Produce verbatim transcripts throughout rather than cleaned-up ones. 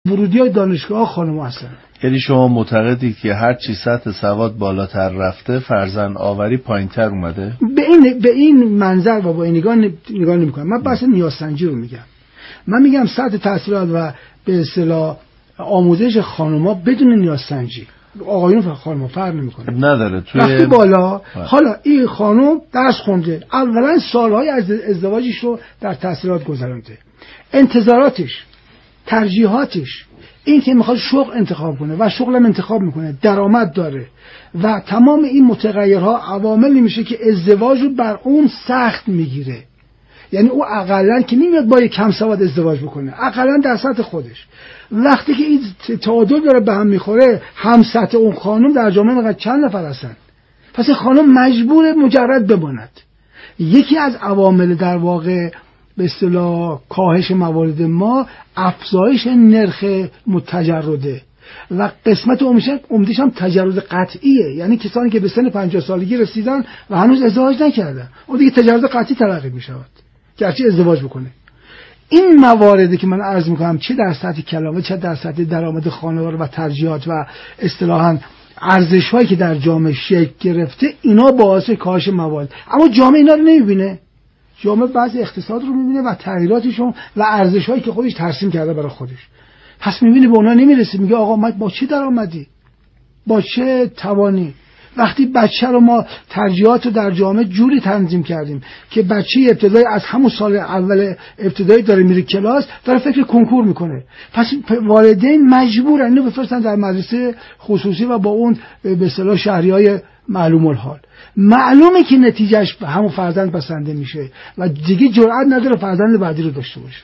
ورودی‌های دانشگاه خانم‌ها هستن. یعنی شما معتقدید که هر چی سطح سواد بالاتر رفته فرزند آوری پایین‌تر اومده؟ به این به این منظر و با این نگاه نگاه نمی‌کنم. من بحث نیازسنجی رو میگم. من میگم سطح تحصیلات و به اصطلاح آموزش خانم‌ها بدون نیازسنجی، آقایون و خانم‌ها فرق نمی‌کنه. نداره توی وقتی بالا حالا این خانم درس خونده، اولا سال‌های از ازدواجش رو در تحصیلات گذرونده، انتظاراتش، ترجیحاتش، این که میخواد شغل انتخاب کنه و شغلم انتخاب میکنه، درآمد داره و تمام این متغیرها عواملی میشه که ازدواج رو بر اون سخت میگیره. یعنی او اقلن که نمیاد با یک کم سواد ازدواج بکنه، اقلن در سطح خودش. وقتی که این تعادل داره به هم میخوره، هم سطح اون خانم در جامعه مقدر چند نفر هستن، پس این خانم مجبور مجرد بماند. یکی از عوامل در واقع به اصطلاح کاهش موارد ما افزایش نرخ متجرده و قسمت عمده‌اش هم تجرد قطعیه. یعنی کسانی که به سن پنجاه سالگی رسیدن و هنوز ازدواج نکردن، اون دیگه تجرد قطعی تلقی میشود گرچه ازدواج بکنه. این مواردی که من عرض میکنم چه در سطح کلامه، چه در سطح درآمد خانواده و ترجیحات و اصطلاحاً ارزش‌هایی که در جامعه شکل گرفته، اینا باعث کاهش موارد. اما جامعه اینا رو نمیبینه. جامعه بعضی اقتصاد رو میبینه و تغییراتشون و ارزش‌هایی که خودش ترسیم کرده برای خودش. پس میبینه به اونا نمیرسه، میگه آقا ما با چه درآمدی، با چه توانی. وقتی بچه رو ما ترجیحات رو در جامعه جوری تنظیم کردیم که بچه ابتدایی از همون سال اول ابتدایی داره میره کلاس، داره فکر کنکور میکنه، پس والدین مجبورن اینو بفرستن در مدرسه خصوصی و با اون به اصطلاح شهریای معلوم الحال. معلومه که نتیجهش به همون فرزند بسنده میشه و دیگه جرئت نداره فرزند بعدی رو داشته باشه.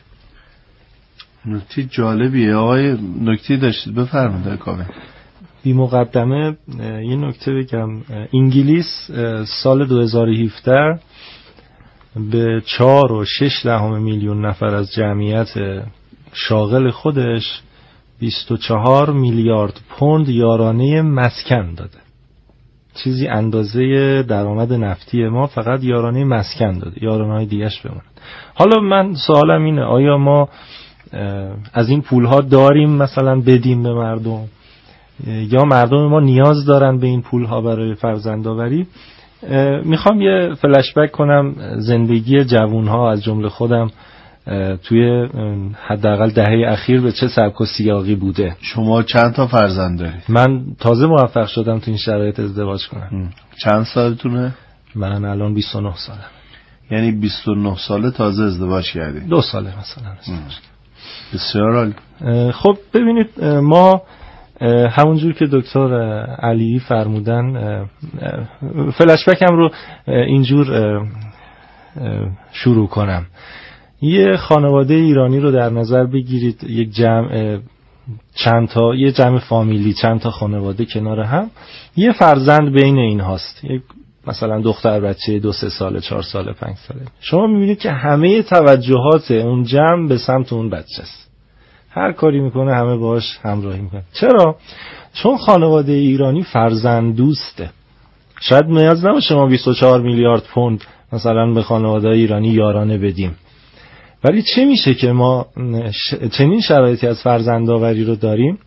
نکته جالبیه آقای، نکته داشتید بفرمایید کامل. بی مقدمه یه نکته بگم. انگلیس سال دو هزار و هفده به چهار و شش دهم میلیون نفر از جمعیت شاغل خودش بیست و چهار میلیارد پوند یارانه مسکن داده. چیزی اندازه درآمد نفتی ما فقط یارانه مسکن داده، یارانه‌های دیگه‌اش بمونه. حالا من سوالم اینه، آیا ما از این پولها داریم مثلا بدیم به مردم، یا مردم ما نیاز دارن به این پولها برای فرزندآوری؟ میخوام یه فلش بک کنم زندگی جوانها از جمله خودم توی حداقل دهه اخیر به چه سبک و سیاقی بوده. شما چند تا فرزند دارید؟ من تازه موفق شدم تو این شرایط ازدواج کنم. چند سالتونه؟ من الان بیست و نه سالم. یعنی بیست و نه ساله تازه ازدواج کردید؟ دو ساله مثلا ازدواج. بسیار عالی. خب ببینید، ما همونجور که دکتر علی فرمودن، فلش بکم رو اینجور شروع کنم. یه خانواده ایرانی رو در نظر بگیرید، یک جمع چند تا یه جمع فامیلی، چند تا خانواده کنار هم، یه فرزند بین این هاست، یک مثلا دختر بچه دو سه ساله، چهار ساله، پنج ساله. شما میبینید که همه توجهات اون جمع به سمت اون بچه است. هر کاری میکنه همه باش همراهی میکنه. چرا؟ چون خانواده ایرانی فرزند دوسته. شاید نیاز نباشه ما بیست و چهار میلیارد پوند مثلا به خانواده ایرانی یارانه بدیم، ولی چه میشه که ما چنین شرایطی از فرزندآوری رو داریم؟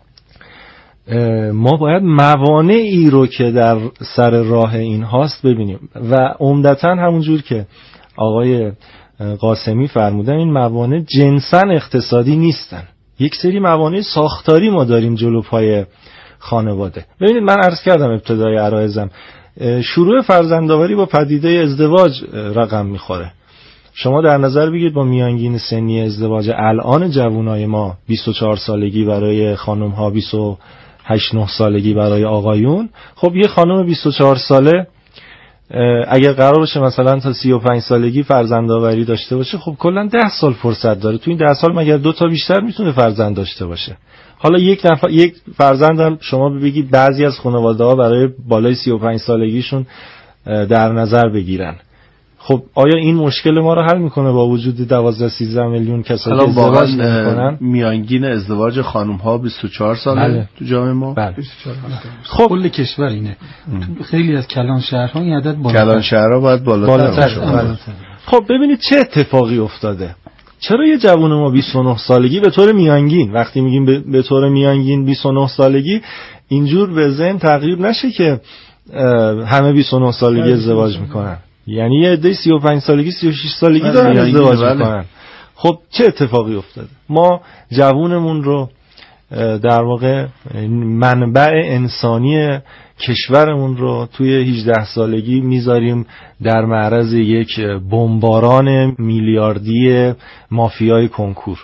ما باید موانعی رو که در سر راه این هاست ببینیم و عمدتاً همونجور که آقای قاسمی فرمودن، این موانع جنساً اقتصادی نیستن. یک سری موانع ساختاری ما داریم جلو پای خانواده. ببینید، من عرض کردم ابتدای عرایزم، شروع فرزندآوری با پدیده ازدواج رقم میخوره. شما در نظر بگیرید با میانگین سنی ازدواج الان جوانای ما بیست و چهار سالگی برای خانم ها، بیست و هشت نه سالگی برای آقایون. خب یه خانم بیست و چهار ساله اگر قرار باشه مثلا تا سی و پنج سالگی فرزندآوری داشته باشه، خب کلا ده سال فرصت داره. تو این ده سال مگر دو تا بیشتر میتونه فرزند داشته باشه؟ حالا یک نفر یک فرزند هم شما بگید بعضی از خانواده‌ها برای بالای سی و پنج سالگیشون در نظر بگیرن. خب آیا این مشکل ما رو حل میکنه با وجود دوازده سیزده میلیون کسایی که ازدواج میکنن؟ میانگین ازدواج خانم ها بیست و چهار ساله بله. تو جامعه ما بله. بیست و چهار خب کل کشور اینه. تو خیلی از کلان شهرها این عدد بالاتر، کلان شهرها باید بالاتر, بالاتر. بالاتر. خب ببینید چه اتفاقی افتاده. چرا یه جوون ما بیست و نه سالگی به طور میانگین، وقتی میگیم به, به طور میانگین بیست و نه سالگی، اینجور به ذهن تغییر نشه که همه بیست و نه سالگی ازدواج میکنن، یعنی یه عده سی و پنج سالگی سی و شش سالگی دارن ازدواج میکنن. خب چه اتفاقی افتاده؟ ما جوونمون رو در واقع منبع انسانی کشورمون رو توی هجده سالگی میذاریم در معرض یک بمباران میلیاردی مافیای کنکور.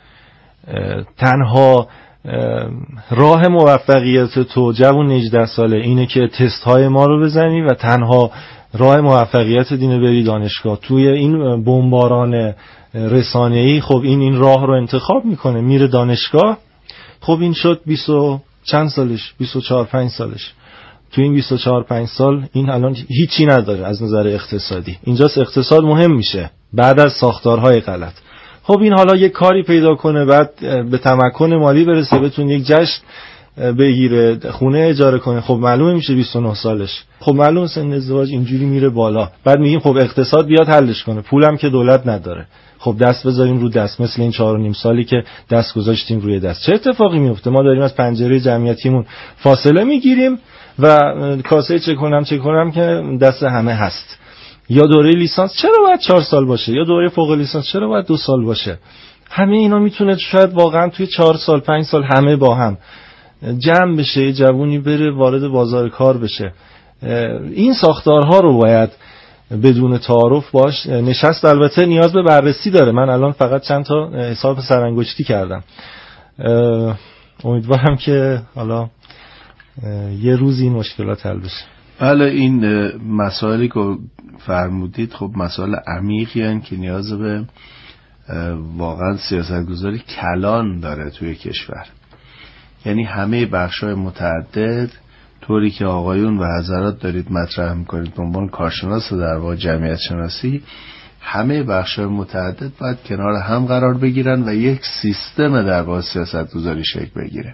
تنها راه موفقیت تو جوون هجده ساله اینه که تست های ما رو بزنی و تنها راه موفقیت دینه بری دانشگاه. توی این بمباران رسانه‌ای خب این این راه رو انتخاب میکنه، میره دانشگاه. خب این شد بیست و چند سالش، بیست و چهار پنج سالش. تو این بیست و چهار پنج سال این الان هیچی نداره از نظر اقتصادی. اینجاست اقتصاد مهم میشه بعد از ساختارهای غلط. خب این حالا یک کاری پیدا کنه، بعد به تمکن مالی برسه، بتونه یک جشن بگیره، خونه اجاره کنه، خب معلومه میشه بیست و نه سالش. خب معلومه سن ازدواج اینجوری میره بالا. بعد میگیم خب اقتصاد بیاد حلش کنه، پولم که دولت نداره. خب دست بذاریم رو دست، مثل این چهار و نیم سالی که دست گذاشتیم روی دست. چه اتفاقی میفته؟ ما داریم از پنجره جمعیتیمون فاصله میگیریم و کاسه چه کنم چه کنم که دست همه هست. یا دوره لیسانس چرا باید چهار سال باشه؟ یا دوره فوق لیسانس چرا باید دو سال باشه؟ همه اینا میتونه شاید واقعا توی چهار سال پنج سال همه با هم جمع بشه، یه جوونی بره وارد بازار کار بشه. این ساختارها رو باید بدون تعارف باش نشست. البته نیاز به بررسی داره. من الان فقط چند تا حساب سرانگشتی کردم. امیدوارم که حالا یه روز این مشکلات حل بشه. بله، این مسائلی که فرمودید خب مسائل عمیقی هستند که نیاز به واقعا سیاستگذاری کلان داره توی کشور. یعنی همه بخش‌های متعدد طوری که آقایون و حضرات دارید مطرح میکنید به عنوان کارشناس در واقع جمعیت شناسی، همه بخش‌های متعدد باید کنار هم قرار بگیرن و یک سیستم در واقع سیاستگذاری شکل بگیره.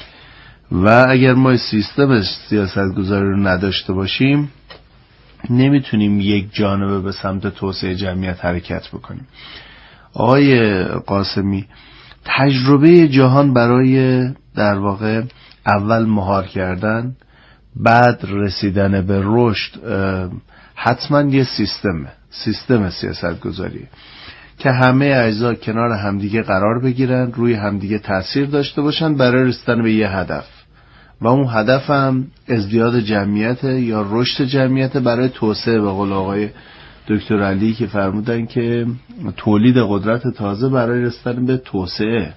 و اگر ما سیستم سیاستگذاری رو نداشته باشیم نمیتونیم یک جانبه به سمت توسعه جمعیت حرکت بکنیم. آقای قاسمی، تجربه جهان برای در واقع اول مهار کردن بعد رسیدن به رشد حتما یه سیستمه، سیستم سیاستگذاری که همه اجزا کنار همدیگه قرار بگیرن، روی همدیگه تأثیر داشته باشن برای رسیدن به یه هدف، و اون هدف هم ازدیاد جمعیت یا رشد جمعیت برای توسعه. به قول آقای دکتر علی که فرمودن که تولید قدرت تازه برای رسیدن به توسعه.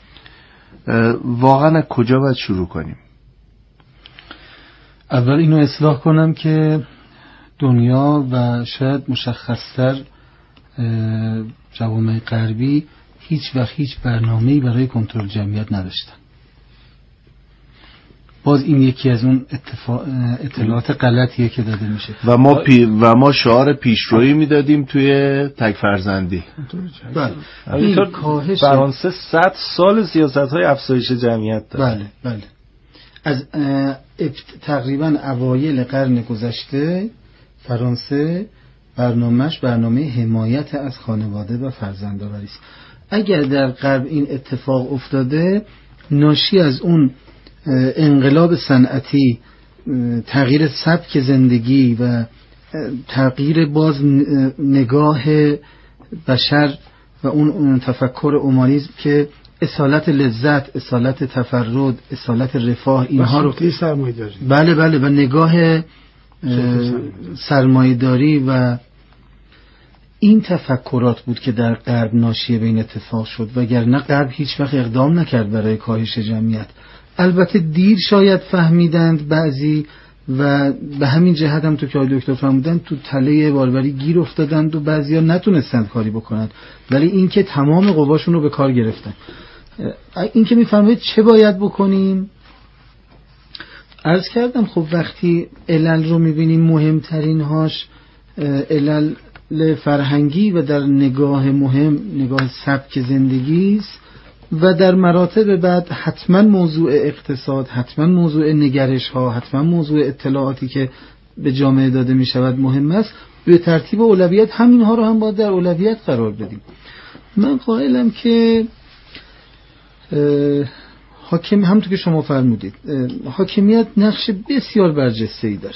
واقعا از کجا باید شروع کنیم؟ اول اینو اصلاح کنم که دنیا و شاید مشخصتر جوامع غربی هیچ وقت هیچ برنامه‌ای برای کنترل جمعیت نداشتن. باز این یکی از اون اطلاعات غلطیه که داده میشه. و ما پی و ما شعار پیشرویی میدادیم توی تک فرزندی. بله. این کاهش فرانسه صد سال سیاست‌های افزایش جمعیت داره. بله بله. از تقریبا اوایل قرن گذشته فرانسه برنامه‌اش برنامه حمایت از خانواده و فرزندآوری است. اگر در غرب این اتفاق افتاده ناشی از اون انقلاب صنعتی، تغییر سبک زندگی و تغییر باز نگاه بشر و اون تفکر اومانیسم که اصالت لذت، اصالت تفرد، اصالت رفاه، اینها رو سرمایه‌داری، بله بله، و نگاه سرمایه‌داری و این تفکرات بود که در غرب ناشی به این اتفاق شد. وگرنه غرب هیچ وقت اقدام نکرد برای کاهش جمعیت. البته دیر شاید فهمیدند بعضی و به همین جهت هم تو که آقای دکتر فرمودن تو تله باربری گیر افتادند و بعضیا نتونستند کاری بکنند، ولی این که تمام قواشون رو به کار گرفتن. این که میفرمایید چه باید بکنیم، عرض کردم خب وقتی علل رو میبینیم مهمترین هاش علل فرهنگی و در نگاه مهم نگاه سبک زندگی است و در مراتب بعد حتما موضوع اقتصاد، حتما موضوع نگرش ها، حتما موضوع اطلاعاتی که به جامعه داده می شود مهم است. به ترتیب اولویت همین ها رو هم باید در اولویت قرار بدیم. من قائلم که حاکم همونطور که شما فرمودید حاکمیت نقش بسیار برجسته‌ای داره.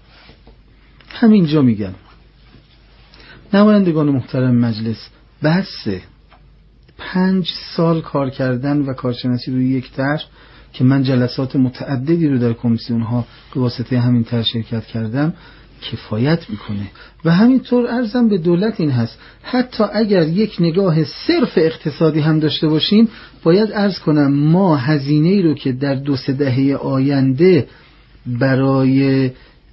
همینجا میگم نمایندگان محترم مجلس بسه پنج سال کار کردن و کارشناسی روی یک طرح که من جلسات متعددی رو در کمیسیون ها به واسطه همین طرح شرکت کردم کفایت میکنه. و همینطور عرضم به دولت این هست حتی اگر یک نگاه صرف اقتصادی هم داشته باشیم باید عرض کنم ما هزینه‌ای رو که در دو سه دهه آینده برای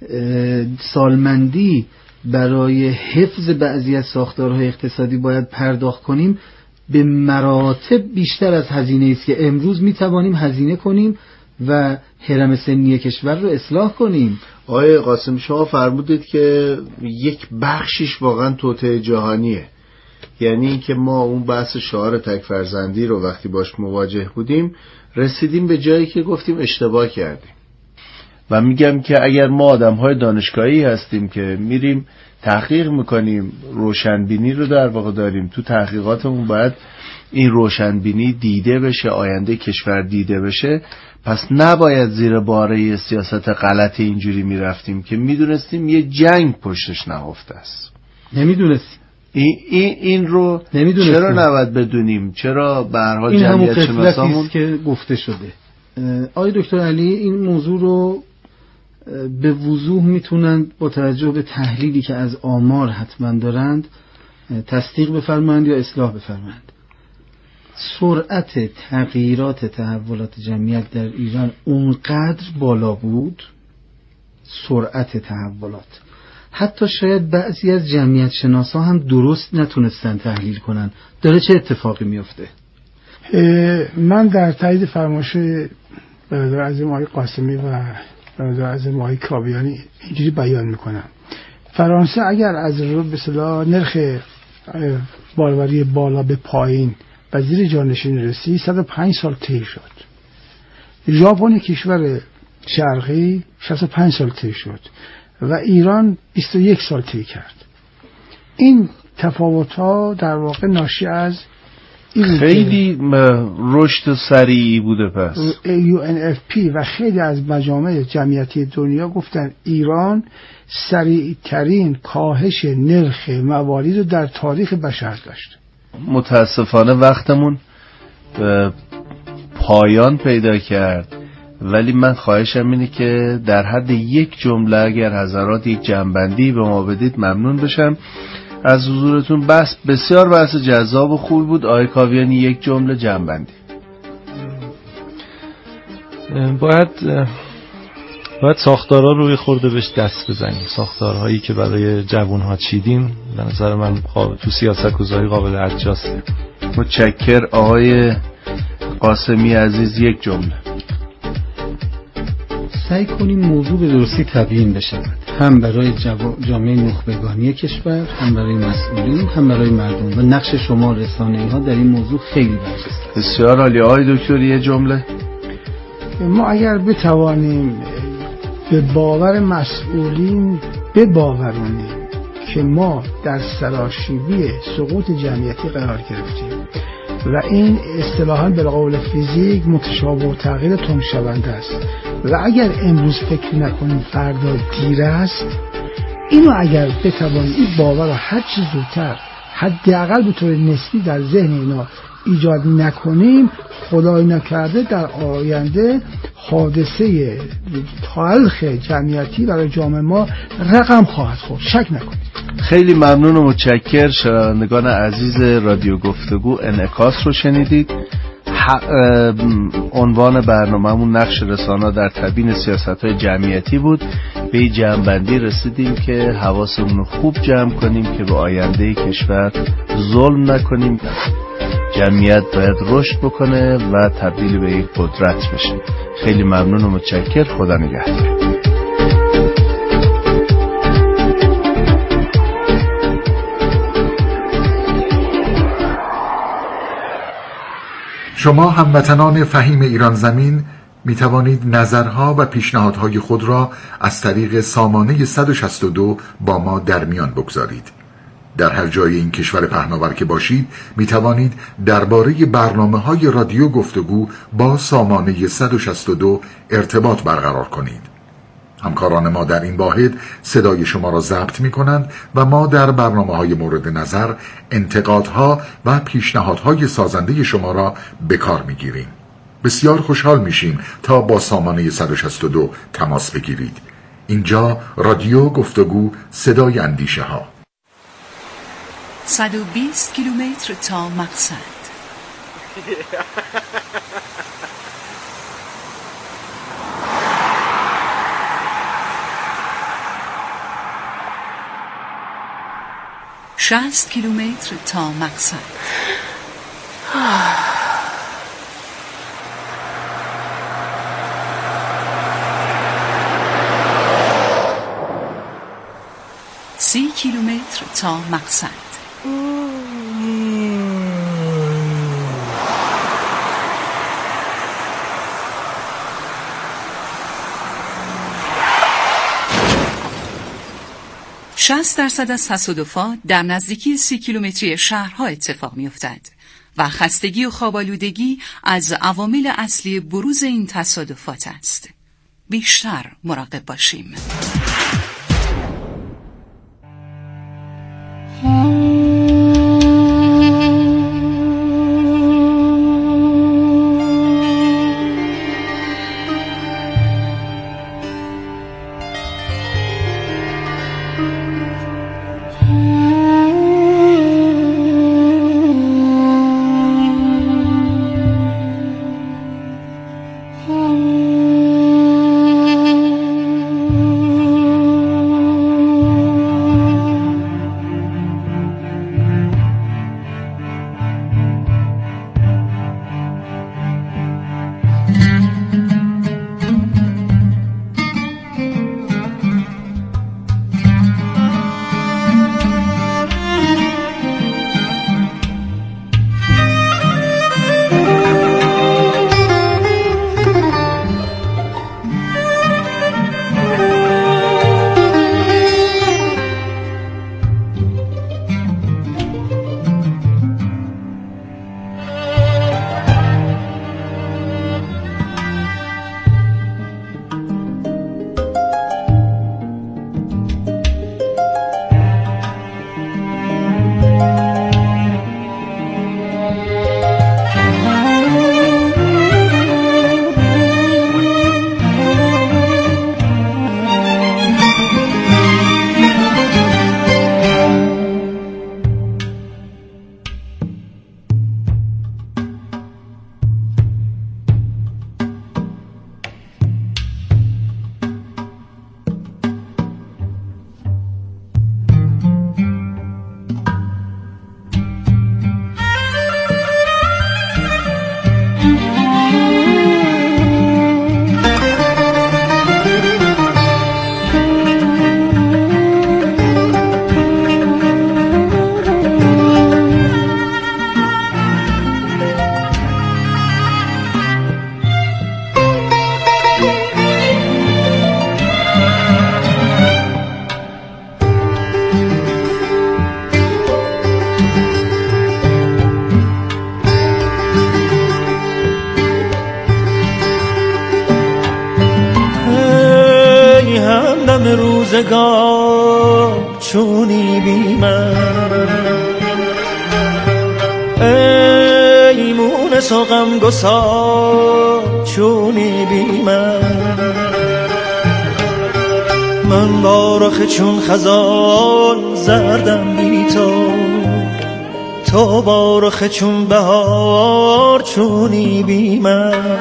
سالمندی برای حفظ بعضی از ساختارهای اقتصادی باید پرداخت کنیم به مراتب بیشتر از هزینه‌ای است که امروز میتوانیم هزینه کنیم و هرم سنی کشور رو اصلاح کنیم. آقای قاسم شما فرمودید که یک بخشش واقعا توطئه جهانیه، یعنی اینکه ما اون بحث شعار تک فرزندی رو وقتی باش مواجه بودیم رسیدیم به جایی که گفتیم اشتباه کردیم. و میگم که اگر ما آدم‌های دانشگاهی هستیم که میریم تحقیق میکنیم روشنبینی رو در واقع داریم، تو تحقیقاتمون باید این روشنبینی دیده بشه، آینده کشور دیده بشه، پس نباید زیر باره سیاست غلط اینجوری میرفتیم که میدونستیم یه جنگ پشتش نهفته است. نمیدونستیم این این این رو چرا نباید بدونیم؟ چرا به هر حال جمعیت شناسامون که گفته شده. آقای دکتر علی این موضوع رو به وضوح میتونند با توجه به تحلیلی که از آمار حتما دارند تصدیق بفرمایند یا اصلاح بفرمایند. سرعت تغییرات تحولات جمعیت در ایران اونقدر بالا بود، سرعت تحولات حتی شاید بعضی از جمعیت شناسا هم درست نتونستن تحلیل کنن داره چه اتفاقی میفته. من در تایید فرمایش برادر عزیزم آقای قاسمی و برادر عزیزم آقای کاویانی اینجوری بیان میکنم. فرانسه اگر از رو به اصطلاح نرخ باروری بالا به پایین و زیر جانشین رسید صد و پنج سال طی شد. ژاپن کشور شرقی شصت و پنج سال طی شد و ایران بیست و یک سال طی کرد. این تفاوت‌ها در واقع ناشی از خیلی رشد سریعی بوده. پس یو ان اف پی و خیلی از مجامع جمعیتی دنیا گفتن ایران سریع ترین کاهش نرخ موالید رو در تاریخ بشر داشت. متاسفانه وقتمون پایان پیدا کرد، ولی من خواهشم اینه که در حد یک جمله اگر حضرات یک جنبندی به ما بدید ممنون بشم از حضورتون. بس بسیار بحث جذاب و خوب بود. آقای کاویانی یک جمله جنبندی. باید باید ساختارها روی خورده بهش دست بزنیم. ساختارهایی که برای جوانها چیدیم به نظر من تو سیاست‌گذاری قابل ارجاسته. متشکر. آقای قاسمی عزیز یک جمله. سعی کنیم موضوع به درستی تبیین بشه، هم برای جامعه نخبگانی کشور، هم برای مسئولین، هم برای مردم. و نقش شما رسانه‌ای ها در این موضوع خیلی برجسته. بسیار عالی. آقای دکتر یه جمله. ما اگر بتوانیم به باور مسئولین بباورونیم که ما در سراشیبی سقوط جمعیتی قرار گرفتیم و این اصطلاحاً به قول فیزیک متشابه و تغییر تندشونده است و اگر امروز فکر نکنیم فردا دیر است، اینو اگر بتوانیم این باور رو هر چه زودتر حداقل به طور نسبی در ذهن اینا ایجاد نکنیم، خدای نکرده در آینده حادثه تلخ جمعیتی برای جامعه ما رقم خواهد خورد. شک نکنید. خیلی ممنون و متشکر. شنوندگان عزیز رادیو گفتگو انعکاس رو شنیدید. عنوان برنامه‌مون نقش رسانه‌ها در تبیین سیاست‌های جمعیتی بود. به این جمع‌بندی رسیدیم که حواسمون رو خوب جمع کنیم که به آینده کشور ظلم نکنیم. جمعیت باید رشد بکنه و تبدیل به یک قدرت بشه. خیلی ممنون و متشکر. خدا نگهدار. شما هموطنان فهیم ایران زمین می توانید نظرها و پیشنهادهای خود را از طریق سامانه صد و شصت و دو با ما در میان بگذارید. در هر جای این کشور پهناور که باشید می توانید درباره برنامه‌های رادیو گفتگو با سامانه صد و شصت و دو ارتباط برقرار کنید. همکاران ما در این واحد صدای شما را ضبط می کنند و ما در برنامه‌های مورد نظر انتقادها و پیشنهادهای سازنده شما را به کار می گیریم. بسیار خوشحال میشیم تا با سامانه صد و شصت و دو تماس بگیرید. اینجا رادیو گفتگو صدای اندیشه ها. صد و بیست کیلومتر تا مقصد. شصت کیلومتر تا مقصد. سی کیلومتر تا مقصد. شصت درصد از تصادفات در نزدیکی سی کیلومتری شهرها اتفاق می‌افتد و خستگی و خواب‌آلودگی از عوامل اصلی بروز این تصادفات است. بیشتر مراقب باشیم. روزگار چونی بی من، ای مونس و غم گسار چونی بی من. من با رخ چون خزان زردم بی تو، تو با رخ چون بهار چونی بی من.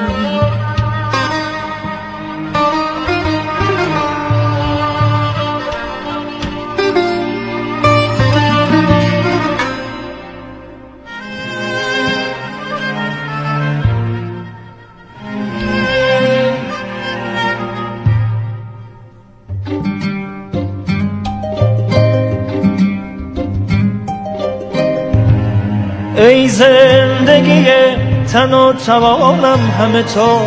ای زندگی تن و توانم همه تو،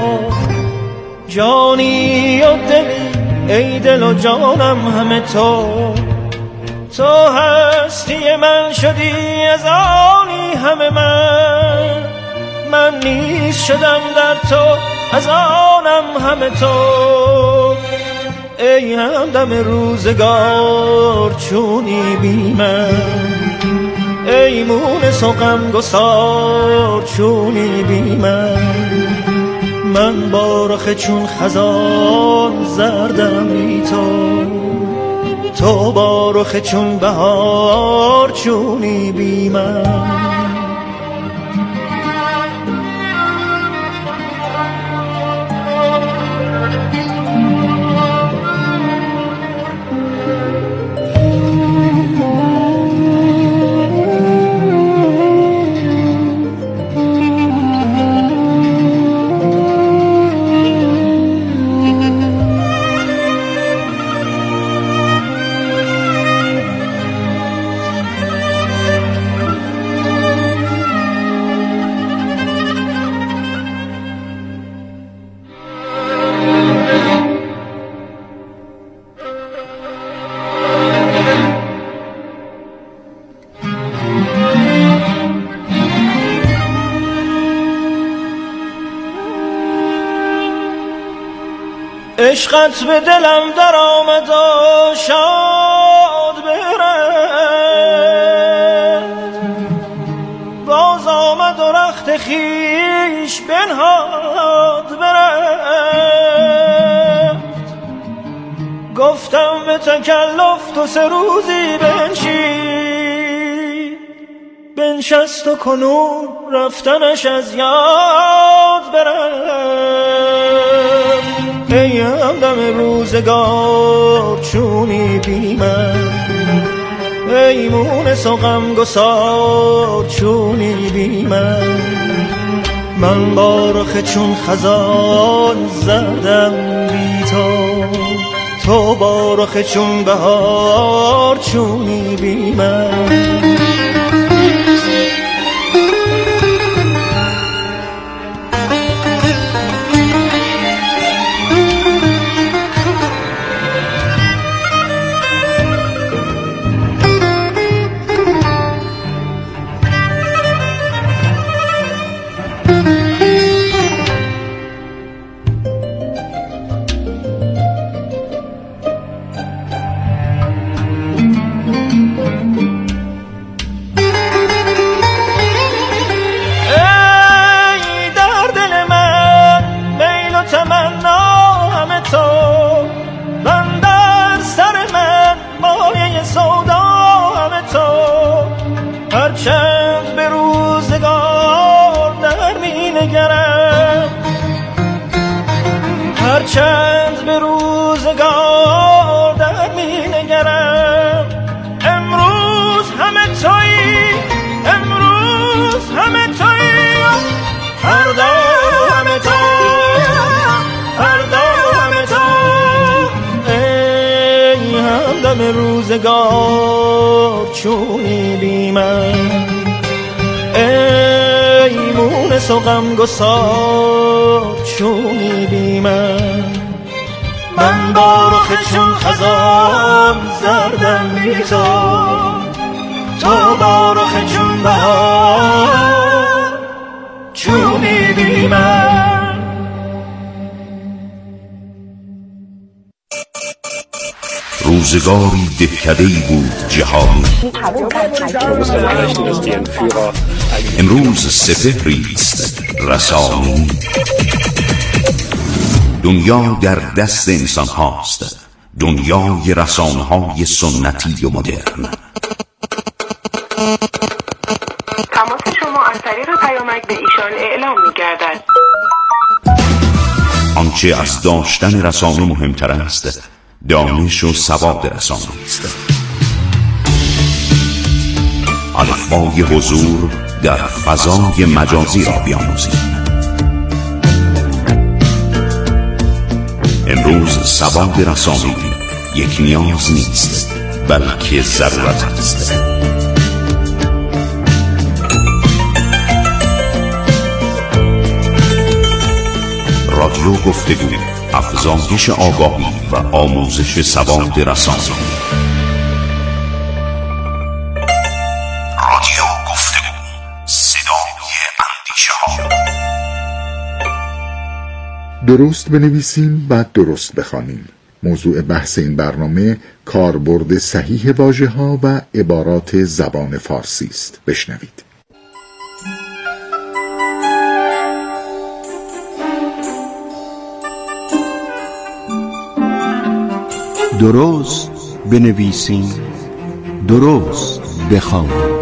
جانی و دلی ای دل و جانم همه تو. تو هستی من شدی از آنی همه من، من نیست شدم در تو از آنم همه تو. ای همدم روزگار چونی بی من، ای مونس و غمگسار چونی بی من. من با رخ چون خزان زردم بی تو، تو با رخ چون بهار چونی بی من. عشقت به دلم در آمد و شاد برفت، باز آمد و رخت خیش بنهاد برفت. گفتم به تکلف تو سه روزی بنشین، بنشست و کنون رفتنش از یاد برفت. ای همدم روزگار چونی بی من، ای مونس و غمگسار چونی بی من. من با رخ چون خزان زردم بی تو، تو با رخ چون بهار چونی بی من. هرچند به روزگار در می نگرم، هرچند به روزگار در می نگرم. امروز همه تویی، امروز همه تویی، فردا همه تو، فردا همه تو. ای همدم روزگار چونی بی من، ای مونس و غمگسار چونی بی من. من با رخ چون خزان زردم بی تو، تو با رخ چون بهار چونی بی من. روزگاری دهکده‌ای بود جهانی، امروز سپهری است رسانی. دنیا در دست انسان هاست، دنیای رسانه های سنتی و مدرن. تماس شما از طریق پیامک به ایشان اعلام می گردد. آنچه از داشتن رسانه مهمتر است دانش و سواد رسانه است. الفبای حضور در فضای مجازی را بیاموزید. امروز سواد رسانه‌ای یک نیاز نیست بلکه ضرورت است. رادیو گفتگو، افزایش آگاهی و آموزش سواد رسانه‌ای. درست بنویسیم بعد درست بخوانیم. موضوع بحث این برنامه کاربرد صحیح واژه‌ها و عبارات زبان فارسی است. بشنوید. درست بنویسیم، درست بخوانیم.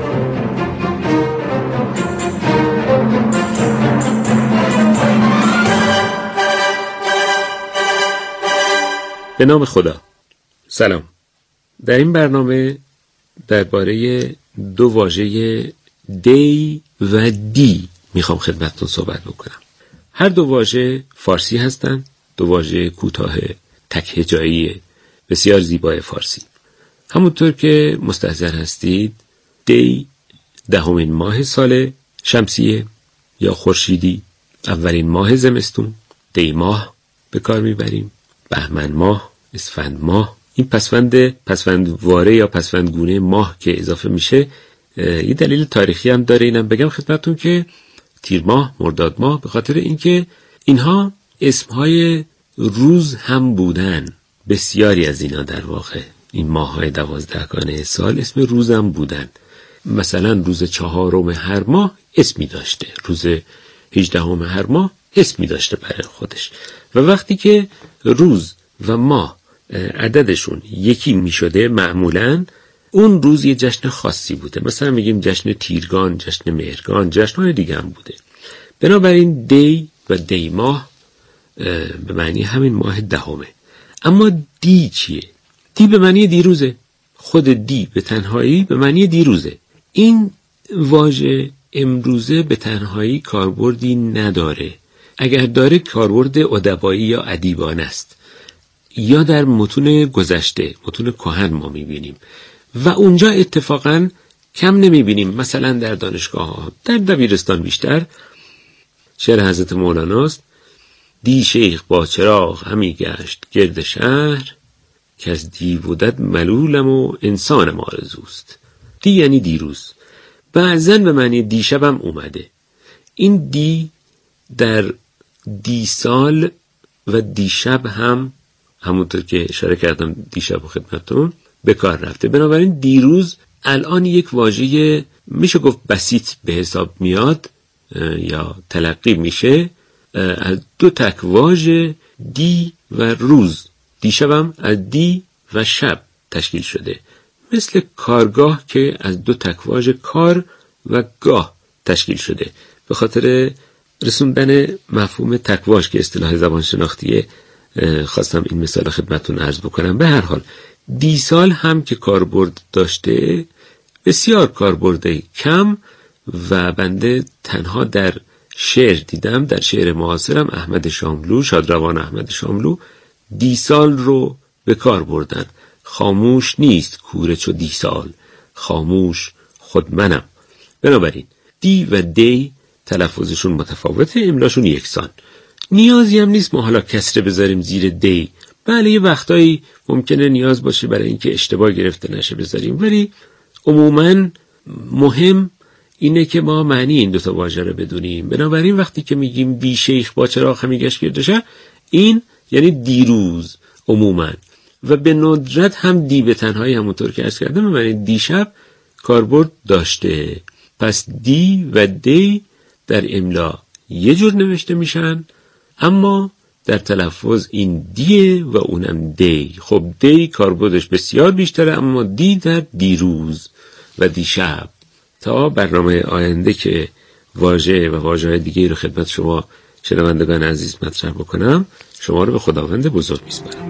به نام خدا. سلام. در این برنامه درباره دو واژه دی و دی میخوام خدمتتون صحبت بکنم. هر دو واژه فارسی هستند، دو واژه کوتاه تک هجایی بسیار زیبای فارسی. همونطور که مستحضر هستید، دی دهمین ماه سال شمسیه یا خورشیدی، اولین ماه زمستون، دی ماه به کار میبریم. بهمن ماه، اسفند ماه. این پسفند پسفندواره یا پسفندگونه ماه که اضافه میشه یه دلیل تاریخی هم داره. اینم بگم خدمتتون که تیر ماه، مرداد ماه، به خاطر اینکه اینها اسمهای روز هم بودن. بسیاری از اینا در واقع این ماه‌های دوازدهگانه سال اسم روز هم بودن. مثلا روز چهارم هر ماه اسمی داشته، روز هجدهم هر ماه اسمی داشته برای خودش. و وقتی که روز و ماه عددشون یکی می شده، معمولاً اون روز یه جشن خاصی بوده. مثلا میگیم جشن تیرگان، جشن مهرگان، جشن‌های دیگه هم بوده. بنابراین دی و دی ماه به معنی همین ماه دهمه. اما دی چیه؟ دی به معنی دیروزه. خود دی به تنهایی به معنی دیروزه. این واژه امروزه به تنهایی کاربردی نداره. اگر داره کاربرد ادبایی یا ادیبانه است، یا در متون گذشته، متون کهن ما میبینیم و اونجا اتفاقا کم نمیبینیم. مثلا در دانشگاه ها، در دبیرستان بیشتر. شعر حضرت مولاناست: دی شیخ با چراغ همی گشت گرد شهر، که از دی بودت ملولم و انسانم آرزوست. دی یعنی دیروز. بعضن به معنی دیشب هم اومده. این دی در دی سال و دیشب هم همونطور که اشاره کردم دیشب و خدمتون به کار رفته. بنابراین دیروز الان یک واژه میشه گفت بسیط به حساب میاد یا تلقی میشه از دو تک واژه دی و روز. دیشب هم از دی و شب تشکیل شده، مثل کارگاه که از دو تک واژه کار و گاه تشکیل شده. به خاطر رسوندن مفهوم تکواژ که اصطلاح زبان شناختیه خواستم این مثال خدمتتون عرض بکنم. به هر حال دی سال هم که کاربرد داشته، بسیار کاربرد کم، و بنده تنها در شعر دیدم، در شعر معاصرم احمد شاملو، شادروان احمد شاملو دی سال رو به کار بردن. خاموش نیست کوره چو دی سال، خاموش خود منم. بنابراین دی و دی تلفظشون متفاوته، املاشون یکسان. نیازی هم نیست ما حالا کسره بذاریم زیر دی. بله یه وقتایی ممکنه نیاز باشه برای اینکه اشتباه گرفته نشه بذاریم، ولی عموماً مهم اینه که ما معنی این دوتا واژه رو بدونیم. بنابراین وقتی که میگیم دی شیخ با چراغ همی گشت گرد شهر، این یعنی دیروز عموماً، و به ندرت هم دی به تنهایی همونطور که عرض کردم معنی دیشب کاربرد داشته. پس دی و دی در املا یه جور نوشته میشن، اما در تلفظ این دیه و اونم دی. خب دی کاربردش بسیار بیشتره، اما دی در دیروز و دیشب. تا برنامه آینده که واژه و واژه‌های دیگه رو خدمت شما شنوندگان عزیز مطرح بکنم، شما رو به خداوند بزرگ میسپارم.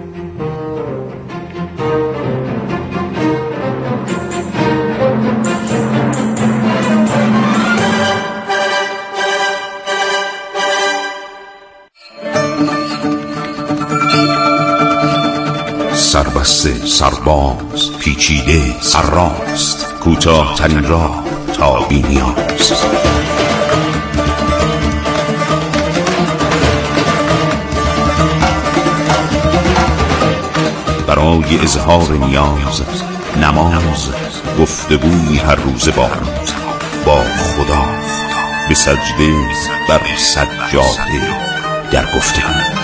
سربسته، سرباز، پیچیده، سرراست، کوتاه ترین راه تا بی‌نیاز. برای اظهار نیاز، نماز، گفتگوی هر روز با با خدا، به سجده بر سجاده در گفتگو.